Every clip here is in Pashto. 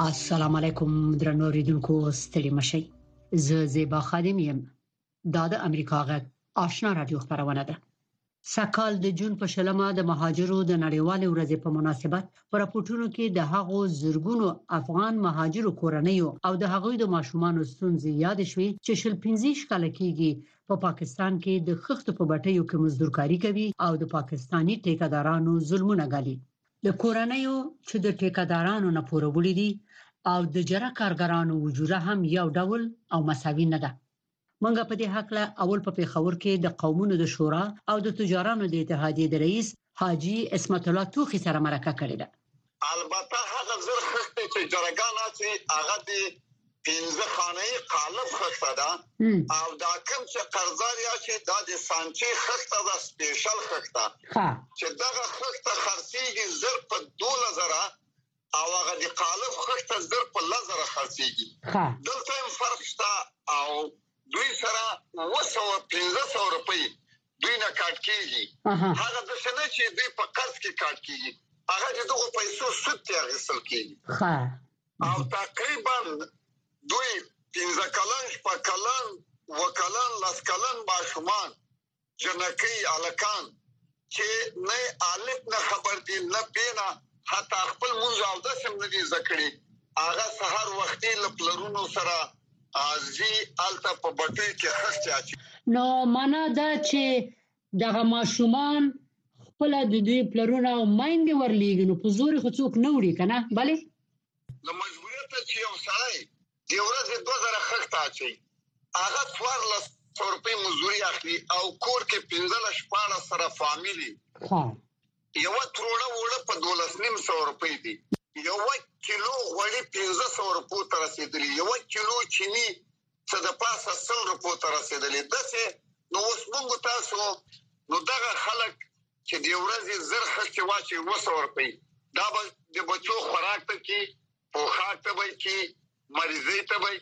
السلام علیکم درنو ریډونکو ستړي مشي زه زیبا خادم یم دا د امریکا غږ آشنا رادیو خبرونه ده سکهال د جون په شلمه د مهاجرو د نړیوال ورځې په مناسبت پر راپورټونو کې د هغو زرګونو افغان مهاجرو کورنیو او د هغوی د ماشومانو ستونزې یاد شوې چې شل 15 کال کېږي په پاکستان کې د خښتو په بټیو کې مزدورکاري کوي او د پاکستانی ټیکدارانو ظلمونه غالي د کورنیو چې د ټیکدارانو نه پورولې دي او د جره کارګرانو وجوده هم یو ډول او مساوي نه ده منګه په دې حق له اول په پیښور کې د قومونو د شورا او د تجارانو د اتحادیې د رئیس حاجی اسمت الله توخی سره مرکه کړې ده البته هغه زر خسته چې جرګان اچي هغه د 15 خانه قالب خسته ده او دا کوم چې قرضدار یا چې د سانچي خسته ده سپیشل خسته چې دغه خسته خرڅيږي زر په 2000 او هغه د قالب خښته زر په لزر خرڅيږي دلته هم فرق شته او دوی سره 1500 روپۍ دوی نه کاټ کیږي هغه د سنه چې دوی په قرض کې کاټ کیږي هغه د دغه پیسو سود ته غسل کیږي او تقریبا دوی 15 کلن په کلن وکلن لاس کلن ماشومان جنکی الکان چې نه الف نه خبر دي نه بینا حتی خپل مونږ او د سم ندي ذکرې هغه سحر وختي لپلرونو سره ازي الته په بټي کې خسته اچي نو معنا دا چې دغه ماشومان خپل د دوی پلرونه او ماينګ ورلېږي نو په زور خو څوک نه وړي کنه bale د مجبوریت چې یو سړی د ورځې 2000 خسته اچي هغه 1400 روپۍ مزدوري اخلي او کور کې 15 شپاړه سره فاميلي یو تروړه وړه په 1200 روپۍ دي یو کیلو غوړي 1500 روپۍ تر رسیدلی یو کیلو چینی څه د پاسه 100 روپۍ تر رسیدلی دسه نو اوس موږ تاسو نو دغه خلک چې د ورځې زر خرڅ واچي 200 روپۍ دا به د بچو خوراک ته کې پوخاک ته وي کې مریضي ته وي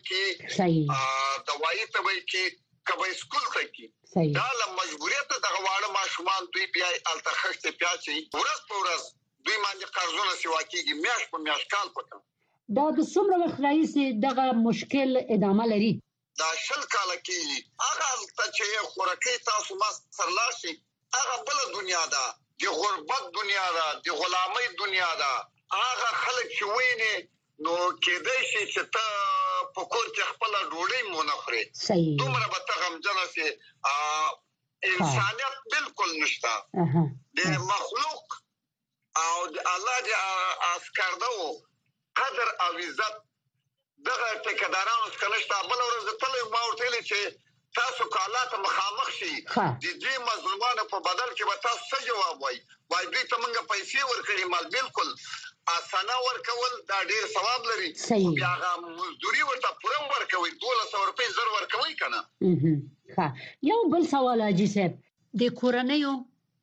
کې دوايي ته وي کې کبه سکول ته کې دا له مجبوریت د غواړه ماشومان دوی بیا التخښت پیاچي ورځ په ورځ دوی باندې قرضونه سیوا کیږي میاش په میاش کال پکا دا د څومره وخت راځي دغه مشکل ادامه لري دا شل کال کېږي هغه ته چې خورکې تاسو ما سرلاشي هغه بل دنیا ده د غربت دنیا ده د غلامۍ دنیا ده هغه خلک چې ویني نو کېدای شي چې ته په کور کې خپل ډوډۍ مونږ دومره به ته غمجنه سي انسانيت بالکل نشته د مخلوق او د الله د اسکار دو قدر او عزت دغه ټیکدارانو څخه بل ورځ ته ما ورته چې تاسو کالات مخامخ شي د دې مظلومانو په بدل کې به تاسو څه جواب وایي وای دوی ته موږ پیسې ورکړي مال بالکل اسانه ورکول دا ډیر ثواب لري بیا هغه مزدوري ورته پرم ورکوي 1200 روپۍ زر ورکوي کنه یو بل سوال اجي صاحب د کورنیو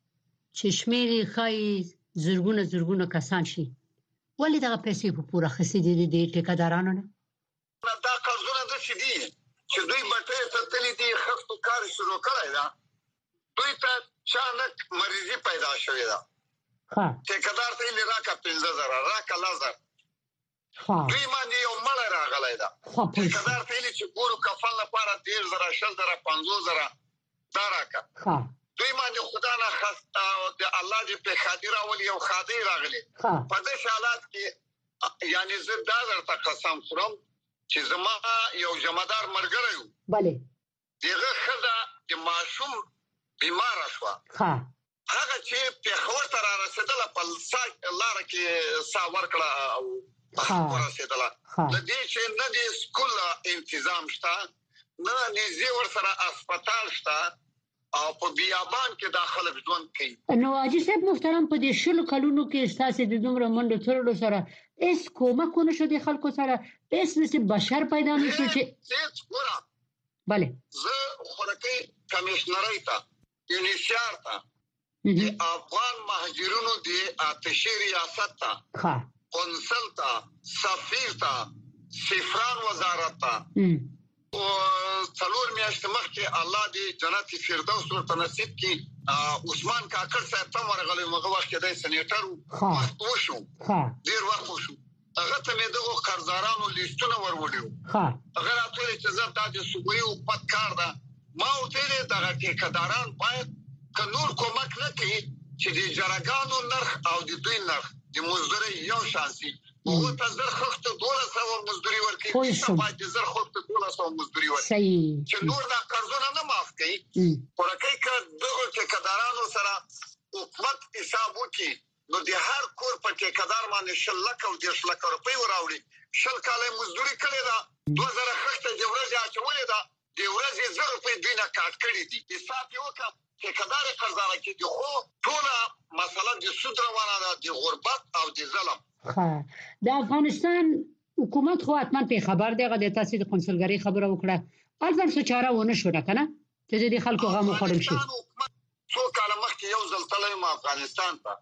چې شمیرې خای زرګونه کسان شي ولې دغه پیسې په پوره خسي دي ټیکدارانو نه دا قرضونه د شي دي چې دوی مټه ته تللی دي خفتو کار شروع کړی دا دوی ته چانک مریضي پیدا شوې ده ټیکدار ته یې راکا 15000 راکا لازر دوی باندې یو مړ راغلی دا ټیکدار ته یې چې ګورو کفن لپاره 10000 10000 15000 دا راکا دوی باندې خدا نه خاص د الله دې په خاطر اول یو خاطر راغلی په دې حالات کې یعنی زه دا درته قسم خورم چې زما یو جمعدار مرګره یو bale دغه خدا د ماشوم بیمار شو هغه چې په خبر تر رسیدله په لار کې سا ورکړه او رسیدله د دې چې نه د سکول تنظیم شته نه نږدې ور سره هسپتال شته او په بیابان کې داخله ژوند کوي نو اجي صاحب محترم په دې شلو کلونو کې استاسې د دومره منډه ترلو سره اس کومه کو نشو د خلکو سره اس نسي بشر پیدا نشو چې ګوره bale زه خورکې کمشنري ته یونیسیار ته د افغان مهاجرونو د آتشي ریاست ته قونسل ته سفیر ته سفران وزارت ته او څلور میاشتې مخکې الله دې جنت فردوس ورته نصیب کړي عثمان کاکړ صاحب ته ورغلی مغه وخت کې د سېنیټر وخت وشو ډیر وخت وشو هغه ته مې دغه قرضدارانو لیستونه وروړیو هغه راته چې زه د صوبې حکومت کار ده ما وته دغه ټیکداران باید نور کومک نه کوي چې د جرګانو نرخ او د دوی نرخ د مزدوري یو شانسي او تاسو خفت 1200 مزدوري ورکړي چې باید زر خفت 1200 مزدوري ورکړي چې نور دا قرضونه نه معاف کړي ورکه ک دغه ټیکدارانو سره حکومت حساب وکړي نو د هر کور په ټیکدار باندې 10 لک او 10 لک روپۍ وراوړي 10 کاله مزدوري کړي دا 2000 خفت د ورځې اچولې دا د ورځې زر په دینه کاټ کړي دي حساب یو کا ټیکدار قرضدار کې دی خو ټول مسله د سود روانه ده د غربت او د ظلم د افغانستان حکومت خو اتمن په خبر دی غو د تاسو د کنسولګری خبره وکړه ارزم څه چاره ونه شو کنه چې د خلکو غو مخړل شي څو کاله مخکې یو ځل تلم افغانستان ته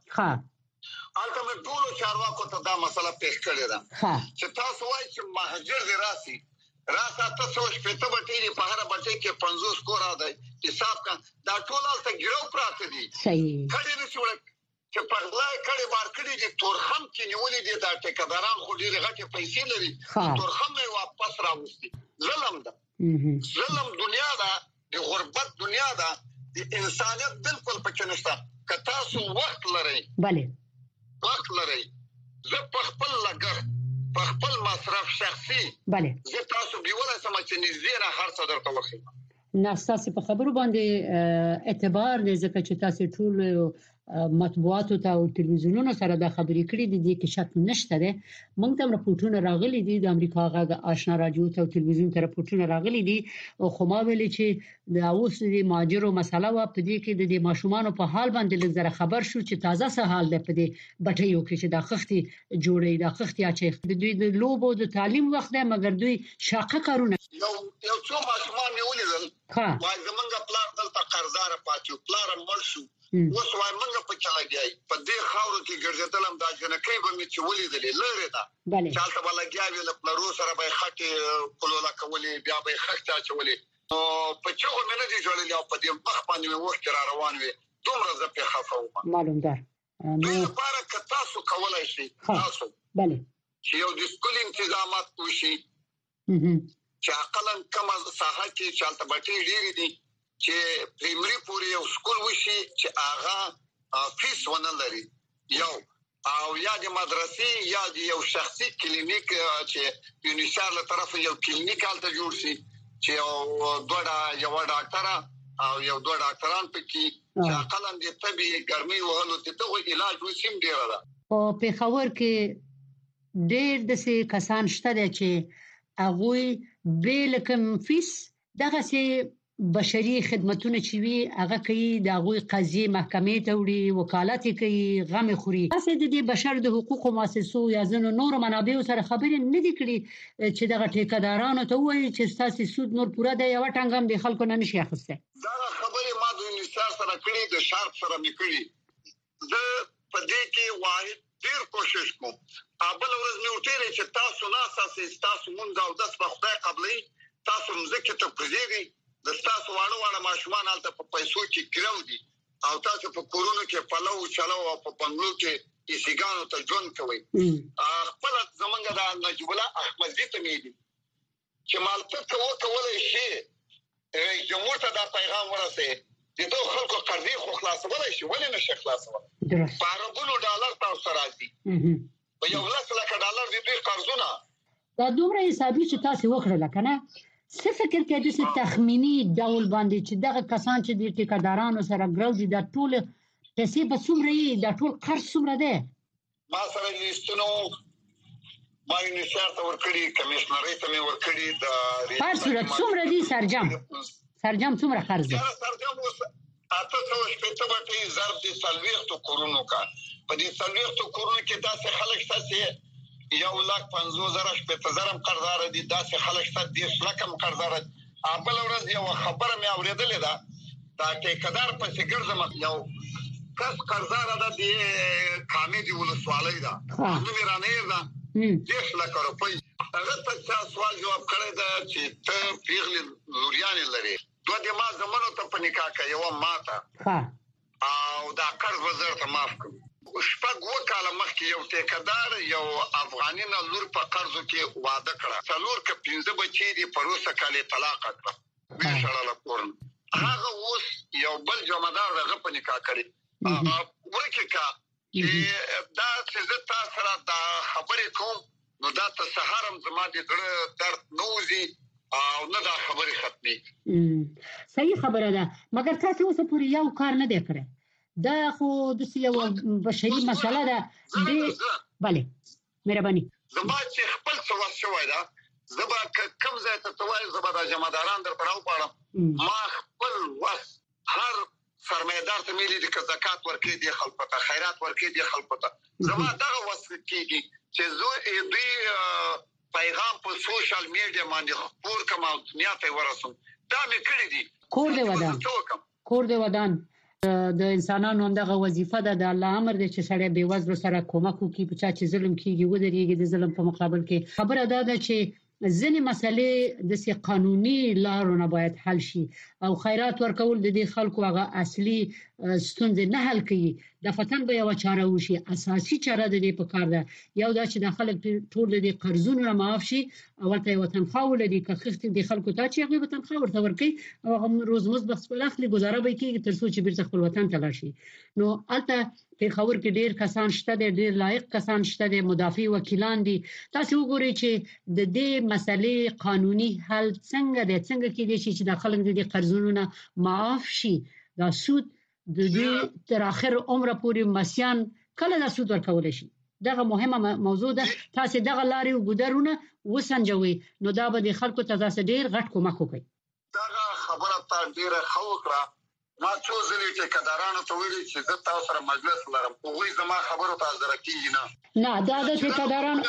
البته ټول چارواکو ته دا مسله پیښ کړې ده چې تاسو وایي چې مهاجر دی راسي تاسو شپته بټې په هر بټې کې 50 کور راځي حساب کا دا ټول ته ګرو پراته دي صحیح کړي نشو چې په لای کړي بار کړي دي تورخم کې نیولې دي دا ټیکداران خو ډېر غټه پیسې لري تورخم یې واپس راوستي ظلم ده ظلم دنیا ده د غربت دنیا ده د انسانيت بالکل پکې نشته که تاسو وخت لرئ bale وخت لرئ زه په خپل لګر په خپل مصرف شخصي bale زه تاسو بیوله سم چې نږدې نه هر څه درته وخی ناساس په خبرو باندې اعتبار نه ځکه چې تاسو ټول مطبوعات او تلویزیونونو سره د خبرې کړې دي کې شک نشته ده موږ ته راپورټونه راغلي دي د امریکا غږ آشنا رادیو او تلویزیون ته راپورټونه راغلي دي او خو ما ویل چې د اوس د ماجرو مسله و په دې کې د ماشومان په حال باندې لږ خبر شو چې تازه سه حال ده په دې بټیو کې چې د خختي جوړې د خختي اچي د دوی د لوبو د تعلیم وخت ده مګر دوی شاقه کارونه یو څو ماشومان نیولې وای زمونږ پلان دلته قرضدار پاتې پلان مړ شو اوس وای موږ په چلا گیای په دې خاورو کې ګرځېدلم دا جنکې به می چولې دلې لره دا چالت بل گیاوی له پلرو سره به خټه کولولا کولې بیا به خښتا چولې په چوغو مې نه دي جوړلې او په دې مخ باندې وخت را روان وي دومره زه په خفاو معلوم ده نو لپاره که تاسو کولای شئ تاسو bale چې یو د سکول تنظیمات وشي چې عقلاً کومه ساحه کې چالت بټې ډېری دي چې پرایمري پورې یو سکول وشي چې هغه فیس ونه لري یو او یا د مدرسې یا د یو شخصي کلینیک چې یونیسار له طرف یو کلینیک حالت جوړ شي چې یو ډاکټر او یو دوه ډاکټران پکې چې عقلاً د طبي ګرمي وهلو ته علاج وسیم ډیر ده او په خبر کې ډېر د څه کسان شته چې هغه بیل کوم فیس دغه سي بشري خدماتونه چې وی هغه کوي د هغه قضیه محکمې ته وړي وکالت کوي غم خوري اسې د بشر د حقوقو مؤسسو یا زنو نور منابع سره خبرې نه دي کړې چې دغه ټیکدارانو ته وایي چې تاسو سود نور پوره دی یو ټنګم د خلکو نه نشي اخیسته دا خبرې ما د انصاف سره کړې د شارپ سره مې کړې زه په دې کې واحد ډیر کوشش کوم ابل ورځ مې وټیره چې تاسو نه اساسي تاسو مونږ او د خدای قبلي تاسو مزکه ته پریږي د تاسو واړه ماشومان حالت په پیسو کې ګرو دي او تاسو په کورونو کې پلو چلو او په بنگلو کې ایسیګانو ته ژوند کوي خپل زمونږ د نجیب الله احمدزي ته مې دي چې مالته کولای شي رئیس جمهور ته دا پیغام ورسې چې دوه خلکو قرضې خو خلاصولای شي ولې نشي خلاصول باربونو ډالر تاسو راځي په یو $1,00,000 دې قرضونه دا دومره حسابي چې تاسو وکړل کنه څه فکر کوي چې تخمینی ډول باندې چې دغه کسان چې د ټیکدارانو سره ګرځي د ټول پیسې په څومره یې د ټول قرض څومره ده ما سره لیستونو ما یونیسار ته ورکړي کمشنري ته مې ورکړي د هر صورت څومره دي سرجم څومره قرض ده سرجم تاسو شپته باندې ضرب دي سلويختو کورونو کا په دې سلويختو کورونو کې تاسو خلک تاسو 1,50,000 شپته قرضدار دي داسې خلک ته 10 لک قرضدار ابل ورځ یو خبره مې اوریدلې ده دا ټیکدار په سیګرزم یو کس قرضدار ده د کامیدي ولسوالۍ ده نو میرانه ده 10 لک روپۍ هغه ته سوال جواب کړی دا چې ته پیغلی لوريان لري دوه د ما زمونو ته په نکاح کوي او ماته او دا قرض وزارت معاف کړي شپږ کاله مخکې یو ټیکدار یو افغاني نه لور په قرضو کې واده کړه څلور ک 15 بچي دي پروسه کاله طلاق کړه به شړل کورن هغه اوس یو بل جمعدار دغه په نکاح کړي ورکه کا چې دا څه تاسو سره دا خبرې کوم نو دا ته سهارم زما د درد نوزي او نه دا خبرې ختمي صحیح خبره ده مګر تاسو اوس پورې یو کار نه دی کړی دا خو د یو بشري مسله ده دی bale مهرباني زما چې خپل څه شوی دا زما کوم ځای ته توای زما د جمعداران در پراو پاړم ما خپل وس هر سرمایدار ته ملي د زکات ورکې دي خلکو ته خیرات ورکې دي خلکو ته زما دغه وس کېږي چې زه دې پیغام په سوشل میډیا باندې خبر کوم او دنیا ته ورسوم دا مې کړی دي کور دې ودان د انسانانو همدغه وظیفه ده د الله امر دی چې سړی بې وزلو سره کومک وکړي په چا چې ظلم کیږي ودرېږي د ظلم په مقابل کې خبره ده چې ځینې مسلې د سي قانوني لارو نه باید حل شي او خیرات ورکول د دې خلکو هغه اصلي ستونزې نه حل کوي د فتن به یو چاره وشي اساسي چاره د دې په کار ده یو دا چې د خلک ټول د قرضونو نه معاف شي او ته وطن خاور دي که خخت د خلکو ته چې هغه وطن خاور ته ورکي او هغه روزمز بس په اخلي گزاره به کیږي تر څو چې بیرته خپل وطن ته لاشي نو البته په خبر کې ډیر کسان شته ډیر لایق کسان شته مدافع وکیلان دي تاسو وګورئ چې د دې مسلې قانوني حل څنګه د څنګه کې دي چې د خلک د قرضونو نه معاف شي دا سود د دې تر اخر عمر پورې مسیان کله د سود ورکول شي دغه مهمه موضوع ده تاسو دغه لاري او ګډرونه وسنجوي نو دا به د خلکو ته تاسو ډیر غټ کومک وکړي دا خبره تا ډیره خوکړه ما څو ځلې ټیکدارانو ته ویلي چې زه تاسو سره مجلس لرم هغوی زما خبرو ته حاضر کیږي نه دا د ټیکداران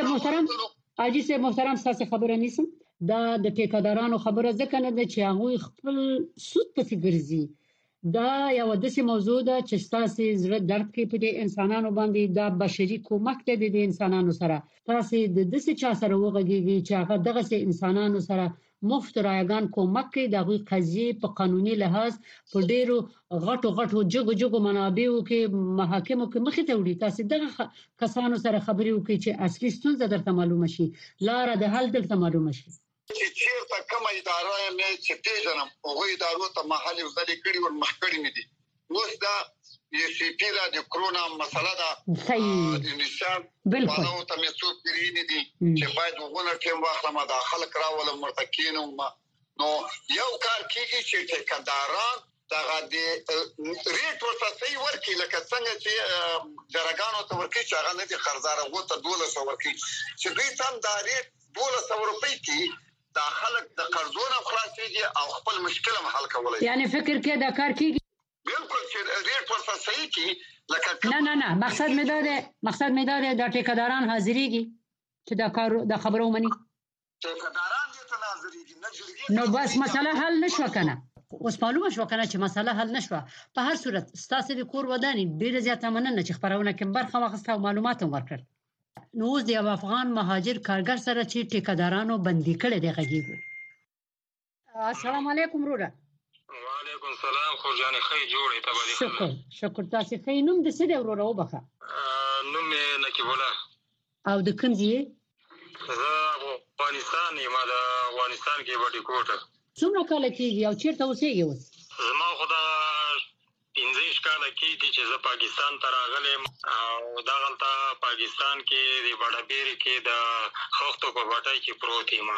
عاجز محترم تاسو خبره نیسم دا د ټیکدارانو خبره ځکه نه ده چې هغه خپل سود په ګرځي دا یو داسې موضوع ده چې تاسو زړه درد کوي په دې انسانانو باندې دا بشري کومک ته د انسانانو سره تاسو د داسې چا سره وغږیږي چې هغه دغه انسانانو سره مفت رایگان کومک کوي د غوي قضیه په قانوني لحاظ په ډیرو غټو جګو منابعو کې محاکمو کې مخې ته وړي تاسو دغه کسانو سره خبرې وکړي چې اصلي ستونزه درته معلومه شي لار د حل درته معلومه شي چې چیرته کوم اداره نه چې پیژنم هغه ادارو ته محلي وزلي کړي او مخکړي مې دي اوس دا یو سی پی دا د کرونا مسله ده صحیح د نشان بالکل نو ته مې څوک کړی دي چې باید وګورم ټیم واخلم دا خلک راول مرتکین نو یو کار کیږي چې ټیکداران دا د ریټ ورته صحیح ورکی لکه څنګه چې جرګانو ته ورکی چې هغه نه دي قرضدار وته 1200 ورکی چې دوی تم دا ریټ 1200 روپۍ کې دا خلک د قرضونو خلاصيږي او خپل مشکل هم حل کولای یعنی فکر کې دا کار کیږي بالکل چې ریټ ورته صحیح کی لکه نه مقصد مې دا د ټیکداران حاضرېږي چې دا کار د خبرو مني ټیکداران دې ته حاضرېږي نه جوړیږي نو بس مسله حل نشو کنه اوس معلومه شو کنه چې مسله حل نشو په هر صورت ستاسو د کور وداني ډیر زیاته مننه چې خبرونه کوم برخه واخسته او معلومات هم ورکړل نو اوس د افغان مهاجر کارګر سره چې ټیکدارانو بندي کړي دی غږیږي السلام علیکم وروره وعلیکم السلام خو جانې خې جوړې تبارک شکر تاسو خې نوم د څه دی وروره وبخه نوم یې نکیب الله او د کوم ځای زه افغانستان یم د افغانستان کې وړي کوټه څومره کال کېږي او چیرته اوسېږي اوس زما خدا 15 کال کېږي چې زه پاکستان ته راغلم او دا غلطه پاکستان کې د بډابېری کې د خښتو په بټای کې پروت یم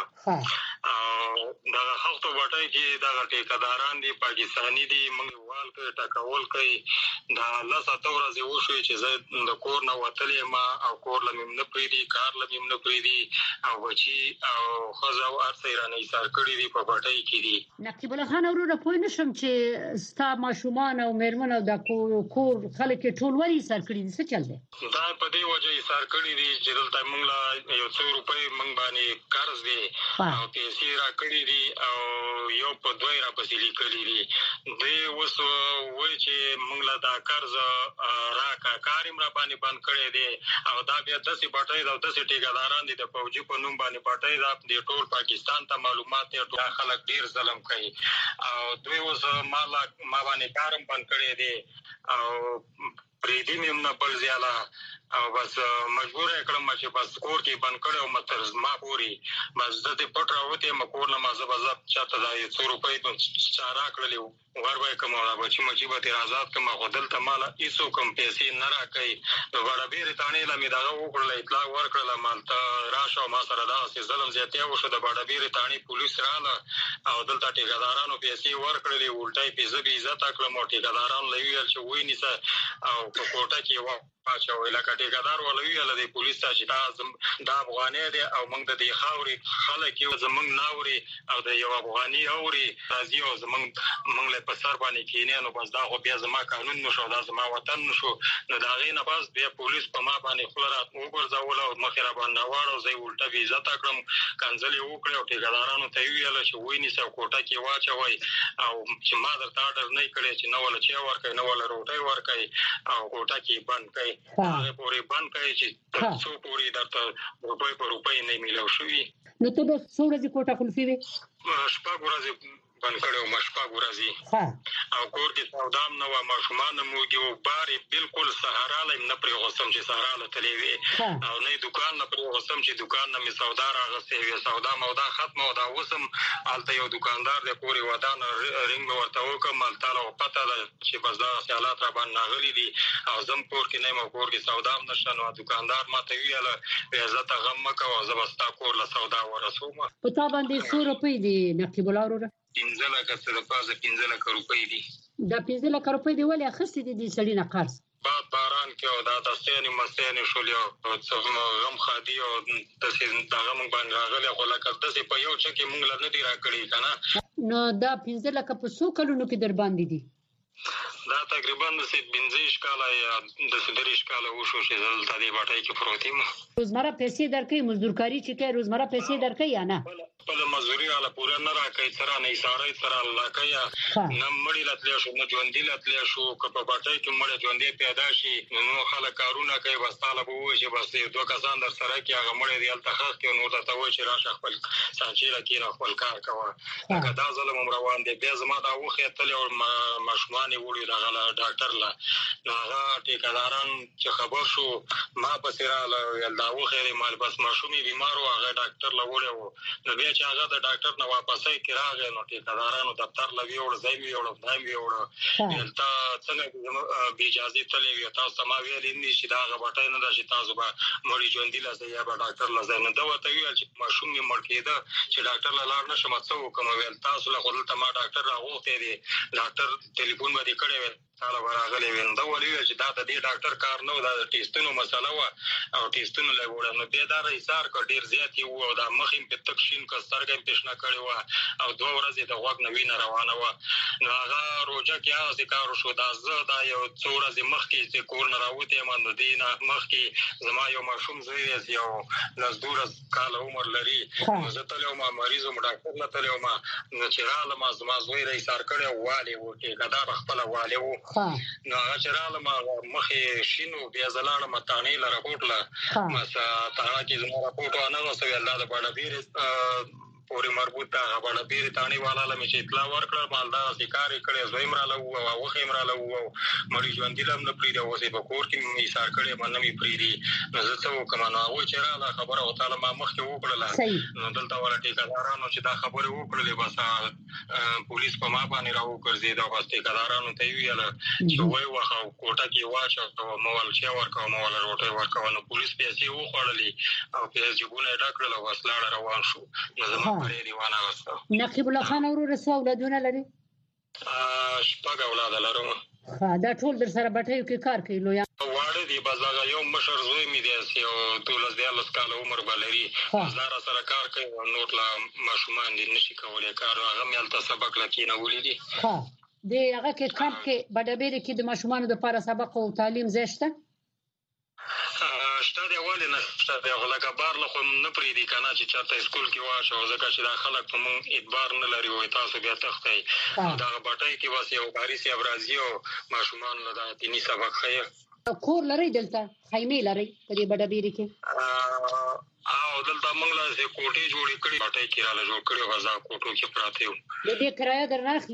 او دا خښتو بټای کې دا ټیکداران دي پاکستانی دي موږ وال کې ټاکول کوي دا الله ستوره زه وشو چې زه د کور نه وتلې ما او کور لمم نه پریدي کار لمم نه پریدي او بچي او خزو ارسه رانه ایثار کړی دي په بټای کې دي نقیب الله خان وروره پوه نشم چې ستا ماشومان او مېرمن او د کور خلک ټول وری سر کړی دي څه چل دی دا په دې وجه ایثار کړی دي چې دلته موږ لا یو څو روپۍ موږ باندې قرض دي او پیسې را کړی دي او یو په دوی را پسې لیکلي دي دوی اوس وایي چې موږ لا دا قرض راکا کاریم را باندې بند کړی دي او دا بیا داسې بټۍ دا داسې ټیکداران دي د فوجي په نوم باندې بټۍ دا د ټول پاکستان ته معلومات دي ټول خلک ډیر ظلم کوي او دوی اوس ما باندې کارم بند کړی دي او پریدي مې نه بل ځاله او بس مجبور کړم چې بس کور کې بند کړو متر ما پوری بس د دې پټ راوته مکور نه مازه بزاب چاته دا 100 روپۍ چارا کړلې وربای کومه بچی مچی به آزاد کما خدل ته مال ایسو کم پیسې نه راکې نو غړ بیر تانی لمه دا وکړل اطلاع ورکړل مال ته راشه ما سره دا ظلم زیاتیا وشو د بڑا بیر تانی پولیس رااله او دلته ټیکدارانو پیسې ورکړلې الټای پیسې به عزت کړم او ټیکداران لویل چې وای نیسه او په کوټه کې و پاچا ویلا ټیکدار ولوي له د پولیس ته دا افغاني دي او موږ د خاوري خلک یو زمنګ ناوري او د یو افغاني اوري راځي او موږ له په سر باندې کینې نو بس دا خو بیا زما قانون نشو دا زما وطن نشو نو دا غي نه بس بیا پولیس په ما باندې خلرات وګرځول او مخره باندې واړو زي الټه وی عزت کړم کنځلې وکړ او ټیکدارانو ته ویل چې وای نیسه کوټه کې واچوي او چې ما درته آرډر نه کړی چې نو ول چې ورکې نو ول روټي ورکې او کوټه کې بند کړي هغه پورې بند کړي چې څو پورې درته روپۍ په روپۍ نه میلو شوی نو ته به څو ورځې کوټه خلفي وي شپږ ورځې بند کړو مشپږ ورځې او کور کې سودام نو ماشومان مو دی او باري بالکل سهارا لم نه پرې غوسم چې سهارا له تلې وي او نه دکان نه پرې غوسم چې دکان نه می سودا راغسته وي سودا مودا ختمه او دا وسم الته یو دکاندار د پوری ودان رنګ ورته وکم تعالی پته چې بازار حالات را باندې ناغلي دي او زم کور کې نه مو کور کې سودام نشته نو دکاندار ما ته ویل عزت غم مکو او زبستا کور له سودا ورسوم په تا باندې 100 روپۍ دي نقيب الله وروره 15 لک سره پازه 15 لک روپۍ دي دا 15 لک روپۍ دی ولې اخستې دي د سړی نه قرض باران کې او دا تاسو مستانه شولې او څو غم خادي او تاسو دا غم باندې راغلي خو لکه تاسو په یو چکه مونږ لا نه دی راکړی کنه نو دا 15 لک په څو کلونو کې در باندې دي دا تقریبا د 15 کاله یا د 30 کاله وشو چې دلته دی باټای کې پروتیم روزمره پیسې درکې مزدورکاری چې کوي روزمره پیسې درکې یا نه په مزدوري والا پورا نه راکې سره نه اشاره سره الله کیا نه مړی لاتلی شو نه ژوندې لاتلی شو کله باټای کې مړ ژوندې پیدا شي نو خلک کارونه کوي وستاله به وي چې بس دوه کسان در سره کې هغه مړ دی التخاخ کې نور ته وای چې راشه خپل سانچې لکه خپل کار کوه دا دا ظلم روان دی بیا زما دا وخه تل او مشمان وړي دغه ډاکټر لا هغه ټیکداران چې خبر شو ما پسراله ول دا وخه مال بس ماشومي بیمار او هغه ډاکټر لا وړو نو بیا چې هغه د ډاکټر نو واپسې کراغه نو ټیکدارانو دفتر لوي او ځای ویوړ دای ویوړ دلته څنګه به اجازه تلې وي تاسو ما ویلې نشي دا غبټای نه دا چې تاسو به مړی ژوندې لاسه یا به ډاکټر لاسه نه دا وته ویل چې ماشوم می مړ کېده چې ډاکټر لاله نشم څه کوم ویل تاسو له خپل ته ما ډاکټر راغوته دي ډاکټر ټلیفون باندې کړی ویل تعالی ورغلی وین دا ولې چې دا د دې ډاکټر کار نه و دا ټیسټونو مسله و او ټیسټونو لګوړ نو به دا ایثار کو ډیر زیات یو او دا مخیم په تکشین کو سترګې پېښنه کړی و او 2 ورځې د وګ نوینه روانه و نو هغه روزه کې هغه ذکر شو دا زه دا یو 2 ورځې مخکې چې کور نه راوته من دینه مخکې زما یو ماشوم زوی یو لزدور کال عمر لري زه تلو ما مریضو ډاکټر نه تلو ما چې رااله ما زما زوی رئیس سار کړی والی و کې دا خپل والی و نو هغه چراله ما مخې شینو بیا زلاله متانی ل راپورټ لا مسا تا کې زما راپورټ ونه نو سوي الله د باندې بیر پورې مربوط هغه باندې بیر تانی والا لمه چې اطلاع ورکړه مالدا شکارې کړي زویم را لو او وخیم را لو مړي ژوند دي لم نه پریده اوسې په کور کې می سار کړي باندې می پریدي نو زه څه وکم نو هغه چراله خبره او تعالی ما مخ کې وکړه نو دلته ولا ټیکدارانو چې دا خبره وکړلې بس پولیس په ما باندې راو ګرځي دا بس ټیکدارانو ته ویل چې وای واخو کوټه کې واچو مول چې ورکو مول روټي ورکو نو پولیس پیسې وخوړلې او پیسې ګونه ډکړل او وسلاړ روان شو نقيب الله خان ورور سو اولادونه لري شپږ اولاد لرم دا ټول در سره بټیو کې کار کوي لویا واړه دی بازار یو مشر زوی می دی یو 12 کال عمر بلري زار سره کار کوي نور لا ماشومان دي نشي کولای کار هغه ملته سبق لکینه ولیدي ها دی هغه کې کم کې بډبېره کې د ماشومان لپاره سبق او تعلیم زیشته شته دی ولې نشته دی غلګه بار له خو نه پریدي کنه چې چاته سکول کې واشه او ځکه چې دا خلک په مونږ اعتبار نه لري وای تاسو بیا تختای دا بټای کې واسه یو باريسي ابرازي او ماشومان له د دیني سبق خیر کور لري دلته خیمه لري په دې بډبېره کې او دلته موږ له کوټې جوړې کړې بټای کې را جوړ کړې غزا کوټو کې پراته یو د دې کرایه در نه اخلي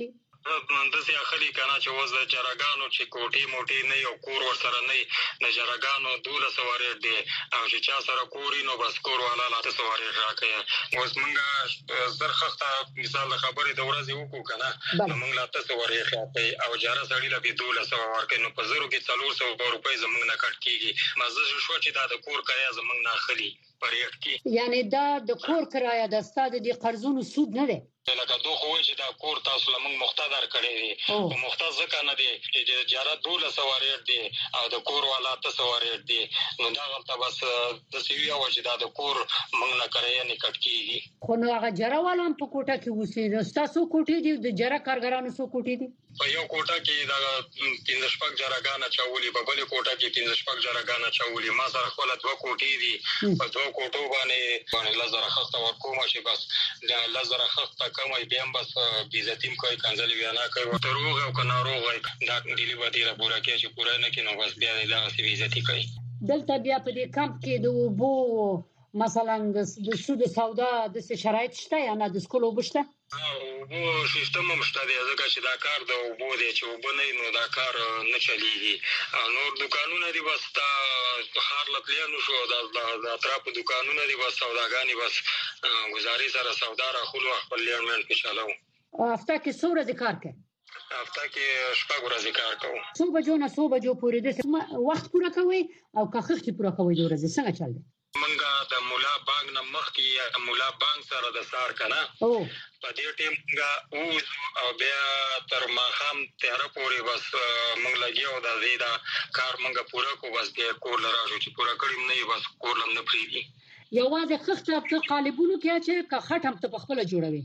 د سي اخلي کنه چې وز د جرګانو چې کوټي موټي نه یو کور ور سره نه د جرګانو 1200 ورې دي او چې چا سره کوري نو بس کور والا لاته سوارې راکې اوس مونږه زرخصته مثال خبرې د ورځې وکړو کنه نو مونږ لاته سوارې راکې او جاره سړی لا به 1200 ورکې نو په زرو کې 400 روپۍ زمونږ نه کټ کیږي مزه شو چې دا د کور کرایه زمونږ نه اخلي پرېټ کې یعنی دا د کور کرایه د ستاد دي قرضونو سود نه دی لکه دوه خو چې دا کور تاسو لمن مختدر کړی دی او مختار ځکه نه دی چې جاره 1200 ورې دی او د کور والا 300 ورې دی نو دا غلطه بس د سیوی او چې دا د کور موږ نه کرایه نه کټ کیږي خو نو هغه جره والا په کوټه کې وسی تاسو کوټې دی د جره کارګرانو سو کوټې دی په یو کوټه کې دا 3 شپږ جرګانه چاولي په بل کوټه کې 3 شپږ جرګانه چاولي ما سره خپل دوه کوټې دي په دوه کوټو باندې لزر خسته ورکوم شي بس لزر خسته کومه بیا بس بیزتیم کوي کنځلې بیا نه کوي ته روغ او کنه روغ دا ډیلی باندې را پورا کې چې پورا نه کینو بس بیا دا سی بیزتی کوي دلته بیا په دې کمپ کې د وبو مثلا د سود سودا د شرایط شته یا نه د سکول وبشته وبو سیستم هم شته دی ځکه چې دا کار د وبو دی چې وبو نه نو دا کار نه چلیږي نور دکانونه دي بس تا خار لپلانو شو دا اطراف دکانونه دي بس سوداګانی بس گزاري سره سودا را خپل خپل لیرمنټ په چالو هفته کې څو ورځې کار کوي هفته کې شپږ ورځې کار کوم څو بجو نه څو بجو پورې د وخت پوره کوي او که خښتي پوره کوي د ورځې څنګه چل دی منګه د مولا بانک نه مخکې مولا بانک سره د سار کنه په دې ټیم منګه او بیا تر ماخام 13 پورې بس منګ لګیو د زیدا کار منګه پوره کو بس بیا کور لراجو چې پوره کړم نه بس کور لم نه پریږي یوازې خښته په قالبونو کې چې که خټم ته خپل جوړوي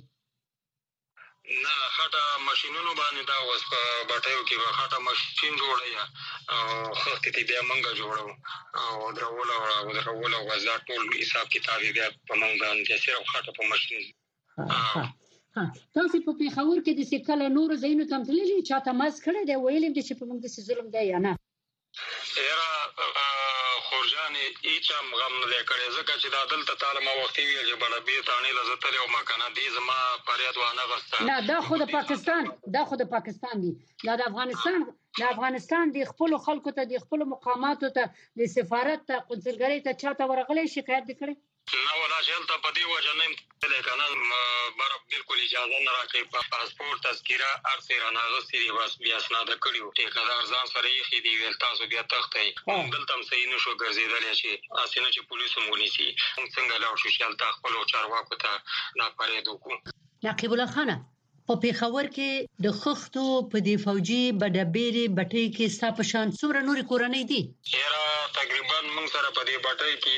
نه خټه ماشينونو باندې دا وس په بټیو کې خټه ماشين جوړه او خښتې ته بیا منګه جوړو او درول او وزا ټول حساب کتاب بیا په منګ باندې صرف خټه په ماشين تاسو په پیښور کې د سکل نور زینو تم تللی چاته مز کړی دی ویلم چې په موږ د ظلم دی یا نه خورجان ایچم غم نه کړي ځکه چې دا دلته تعلیم وختي ویل چې بل به تانی لزتل او مکانه دي زما پریاد وانه غسته نه دا خو د پاکستان دی دا د افغانستان د خپل خلکو ته د خپل مقاماتو ته د سفارت ته قنصلګری ته چاته ورغلې شکایت وکړي نه ولا شلته په دی وجه نه تل کنه بار بالکل اجازه نه راکې پاسپورت تذکره ارسه رانغسي بس بیا اسناد کړیو ټیکدار ځان سره یې خېدی ویل تاسو بیا تختې دلته هم صحیح نشو ګرځیدل چې اسنه چې پولیسو مونږ نسی څنګه لاړ شو چې تل خپل چارواکو ته نه پرېدو کو نقیب الله خان په پیښور کې د خښتو په دی فوجي بډبېری بټۍ کې ستاسو شان څومره نوري کورنۍ دي یاره تقریبا موږ سره په دی بټۍ کې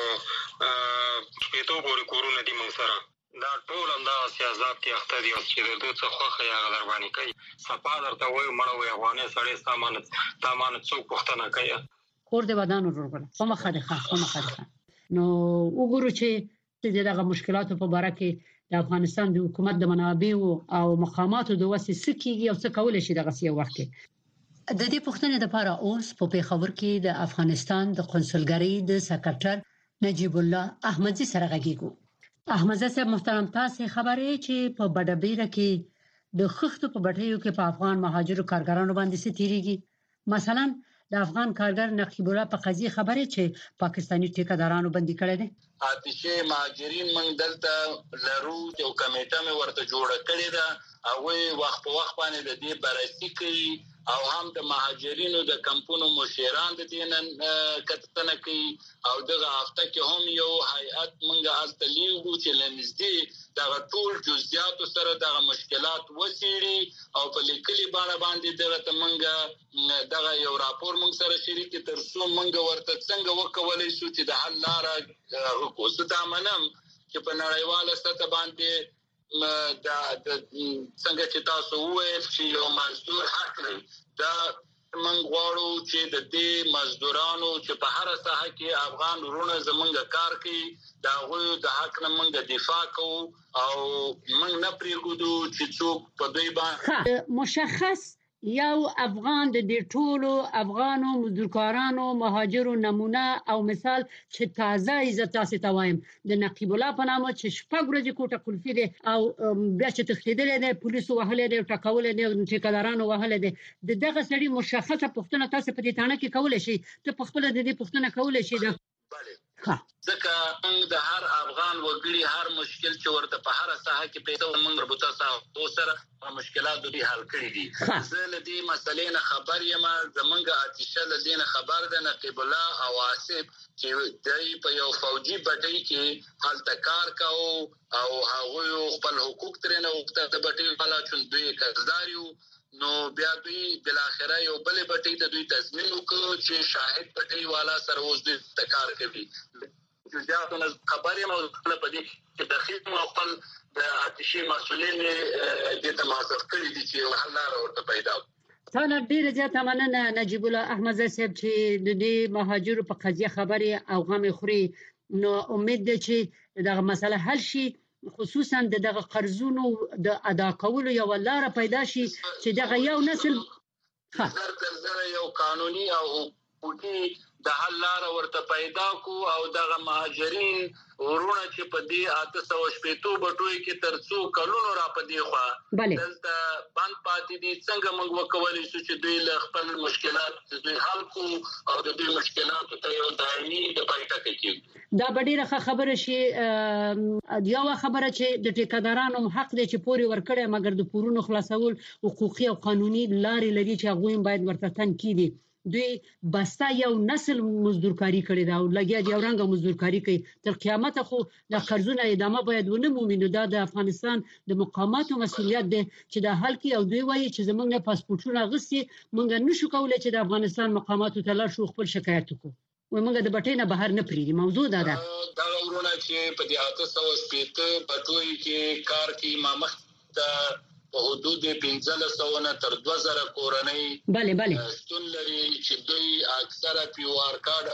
یو شپېتو پورې کورونه دي موږ سره دا ټول هم دا سیاست کې اخته دي چې د دوی څخه خوخه یا غلر باندې کوي صفا درته وایي مړ وي افغاني سړی سامان څوک پښتنه کوي کور د ودان ورغله په مخه ده نو وګورو چې دغه مشکلاتو په اړه کې د افغانستان د حکومت د منابعو او مقاماتو د وسې سکیږي او څه کول شي دغه سی وخت کې د دې پښتنې لپاره اوس په پیښور کې د افغانستان د قونسلګری د سکرټر نجیب الله احمدزي سره غږیږو احمدزي صاحب محترم تاسو خبرې چې په بډبېره کې د خښتو په بټیو کې په افغان مهاجرو کارګرانو باندې ستېریږي مثلا د افغان کارګر نقیب الله په قضیه خبرې چې پاکستانی ټیکدارانو بندي کړي دي آتشه مهاجرین من دلته لرو یو کمیټه مې ورته جوړه کړې ده او وخت په وخت باندې د دې بررسي کوي او هم د مهاجرینو د کمپونو مشیران د دینن کتنه کوي او دغه هفته کې هم یو هیئت منګه از تلیغو چې لنځدي دغه ټول جزئیات سره دغه مشکلات وسیړي او په لیکلي باندې دغه منګه دغه یو راپور منګ سره شریک ترڅو منګه ورته څنګه وکولای شو چې د حل لاره وکوستا منم چې په نړیواله سطح باندې دا څنګه چې تاسو وایي چې یو مزدور حق لري دا موږ غواړو چې د دې مزدورانو چې په هر ساحه کې افغان ورونه زمونږ کار کوي دا غوي د حق نه موږ دفاع کوو او موږ نه پریږدو چې څوک په دوی باندې مشخص یو افغان د دې ټولو افغانو مزدورکارانو مهاجرو نمونه او مثال چې تازه عزت تاسو ته وایم د نقیب الله په نامه چې شپږ ورځې کوټه قلفي دي او بیا چې تخلیدل دي پولیسو وهلې دي ټاکول دي ټیکادارانو وهلې دي دغه سړي مشخصه پښتنه تاسو په دې تانه کې کولای شي ته په خپل د دې پښتنه کولای شي دا ځکه موږ د هر افغان وګړي هر مشکل چې ورته په هر ساحه کې پیدا موږ مربوطه ساحه سره مشکلات دوی حل کړي دي زه له دې مسلې نه خبر یم زمونږ آتشه له دې نه خبر ده نقیب الله او آصف چې دای په یو فوجي بټۍ کې هلته کار کاوه او هغه خپل حقوق ترنه وخته د بټۍ والا چون دوی قرضداريو نو بیا دوی بل اخره یو بل بټۍ د دوی تضمین وکړو چې شاهد بټۍ والا سره اوس د تکار کوي چې دا خبرې مو په دې چې داخلي خپل د آتشي مسولین د تماسف کړي دي چې حل لار ورته پیدا ثانه ډیره زیاته مننه نجیب الله احمد صاحب چې د دې مهاجرو په قضیه خبرې او غم خوري نو امید ده چې دغه مسله حل شي خصوصا دغه قرضونو د ادا کولو یو لار پیدا شي چې دغه یو نسل یو قانوني او حقوقي د حل لار ورته پیدا کو او دغه مهاجرین ورونه چې په دې 880 بټوي کې تر څو کلونو را پدې خو دلته باندې پاتې دي څنګه موږ وکولای شو چې دوی له خپل مشکلات دوی حل کو او د دې مشکلاتو ته یو دایمي د پایټه کې دا ډیره خبره شي یو خبره چې د ټیکادارانو حق دي چې پوري ورکړي مګر د پورونو خلاصول حقوقي او قانوني لارې لري چې هغه باید ورته تنقید دوی بستا یو نسل مزدورکاری کړی دا او لګیا دی اورنګ مزدورکاری کوي تر قیامت خو د قرضونو ادامه باید ونه مومي نو دا د افغانستان د مقاماتو مسولیت دی چې د حل کې او دوی وایي چې زمونږ نه پاسپورتونه غوښتي مونږ نشو کولای چې د افغانستان مقاماتو ته لاړ شو خپل شکایت وکړو ومنګه د بټې نه بهر نه پریدي موضوع دا ده دا ورونه چې په دې 880 بټوي کې کار کوي مامخ ته په حدود 1500 نه تر 2000 کورنۍ bale ستون لري چې دوی اکثره پی او آر کارت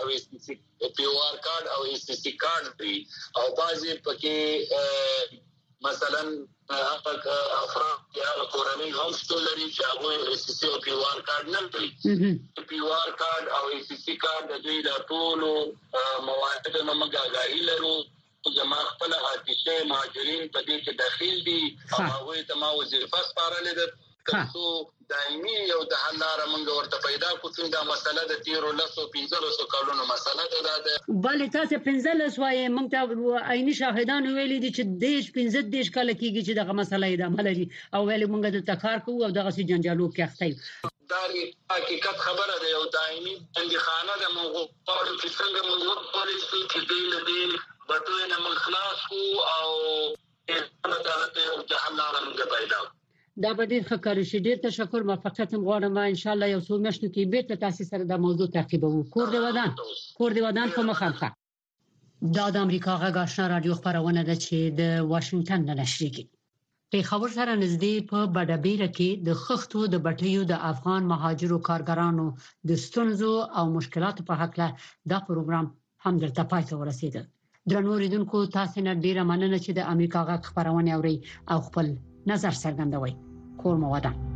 او اس سی کارت دي او بعضي پکې مثلا افراد یا کورنۍ هم ستون لري چې هغه اس سی او پی او آر کارت نه لري پی او آر کارت او اس سی کارت د دوی د ټولو مواد نه مګاګاری لرو زما خپل آتشه مهاجرین په دې کې داخل دي او هغه ته ما وظیفه سپارلې ده تاسو دایمي یو د حل لار موږ ورته پیدا کوو دا مسله د 1315 کلونو مسله ده بلې تاسو 15 وایي موږ ته عیني شاهدان ویلي دي چې دیش 15 کال کېږي چې دغه مسله ادامه لري او ویلي موږ د تکار کوو او دغه سي جنجالو کې اخته دا حقیقت خبره ده یو دایمي بندخانه د موږ په اړه چې څنګه موږ پولیسو کې دی بټوي نه مخلاص کو او د حل لار موږ پیدا دا به ډیر ښه کار شي ډیر تشکر موفقیت غواړم ان شاء الله یو څو میاشتو کې بیرته تاسو سره د موضوع تعقیبوو کور دی ودان په مخالفه دا د امریکا غږ آشنا رادیو خبرونه ده چې د واشنگټن نه نشریږي په خبر سره نږدې په بډابیره کې د خښتو د بټیو د افغان مهاجرو کارګرانو د ستونزو او مشکلاتو په حق له دا پروګرام هم درته پای ته ورسېده درنو ریدونکو تاسو نه ډیره مننه چې د امریکا غږ خبرونه اوري او خپل نظر څرګندوي کور مو ودان